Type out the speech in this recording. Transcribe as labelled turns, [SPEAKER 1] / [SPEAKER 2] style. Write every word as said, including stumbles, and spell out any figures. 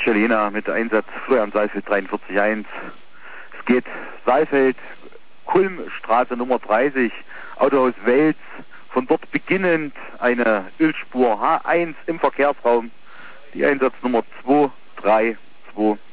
[SPEAKER 1] Celena mit Einsatz Florian Saalfeld dreiundvierzig eins. Es geht Saalfeld, Kulmstraße Nummer dreißig, Autohaus Wels, von dort beginnend eine Ölspur H eins im Verkehrsraum, die Einsatznummer zwei drei zwei.